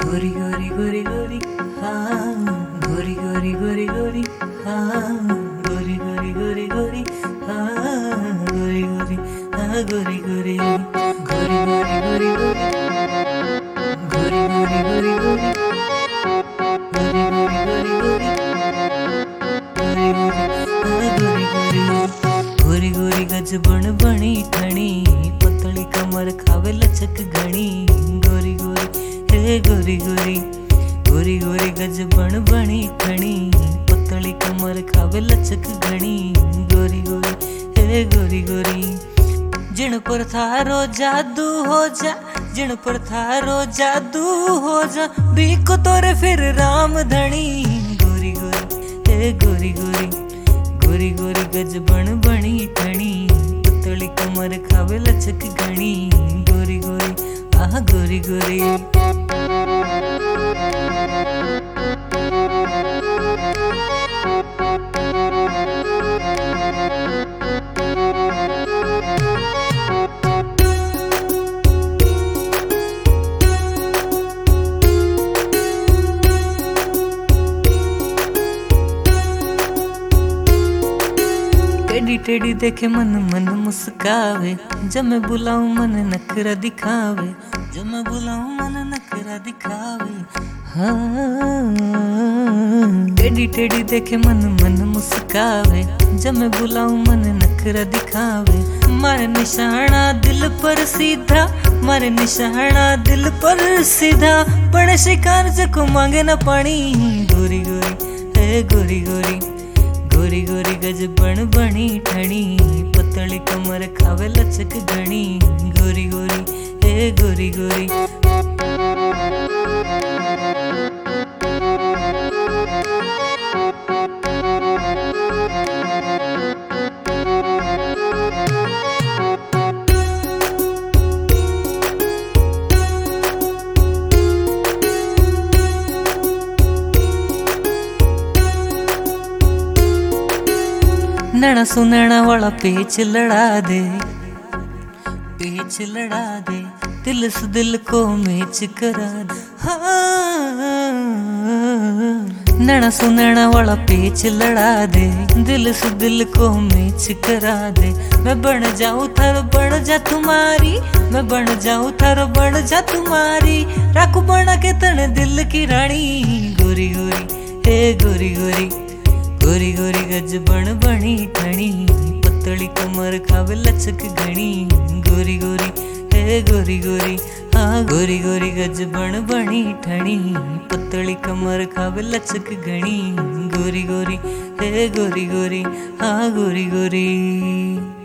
गोरी गोरी गोरी गोरी हाँ गोरी गोरी गोरी गोरी हाँ गोरी गोरी गोरी गोरी हाँ गोरी गोरी हाँ गोरी गोरी गोरी गोरी गोरी गोरी गोरी गोरी गोरी गोरी गोरी गोरी गोरी गोरी गोरी गज बन बनी ठणी पतली कमर खावे लचक घनी गोरी गोरी हे गोरी गोरी गोरी गोरी गज बन बनी ठणी पतली कमर खावे लचक घनी गोरी गोरी हे गोरी गोरी जिन पर थारो जादू हो जा जिन पर थारो जादू हो जा बीको तोरे फिर राम धनी गोरी गोरी हे गोरी गोरी गोरी गोरी गज बन बनी ठणी पतली कमर खावे लचक घनी गोरी गोरी आह गोरी गोरी टेढ़ी टेढ़ी देखे मन मन मुस्कावे जब मैं बुलाऊं मन नखरा दिखावे जब मैं बुलाऊं मन नखरा दिखावे हाँ टेढ़ी टेढ़ी देखे मन मन मुस्कावे जब मैं बुलाऊं मन नखरा दिखावे मारे निशाना दिल पर सीधा मारे निशाना दिल पर सीधा बड़े शिकार जको मांगे न पानी गोरी गोरी हे गोरी गोरी गोरी गोरी गज बन बनी ठणी पतली कमर खावे लचक घनी गोरी गोरी हे गोरी गोरी नैना सुनैना वाला पेच लड़ा दे पेच लड़ा दे दिल से दिल को मैच करा दे हाँ नैना सुनैना वाला पेच लड़ा दे दिल से दिल को मैच करा दे मैं बन जाऊं थारो बन जा तुम्हारी मैं बन जाऊं थारो बन जा तुम्हारी राखू बना के तने दिल की रानी गोरी गोरी हे गोरी गोरी गोरी गोरी गज बन बनी ठणी पतली कमर खावे लचक घनी गोरी गोरी हे गोरी गोरी हाँ गोरी गोरी गज बन बनी ठणी पतली कमर खावे लचक घनी गोरी गोरी हे गोरी गोरी हाँ गोरी गोरी।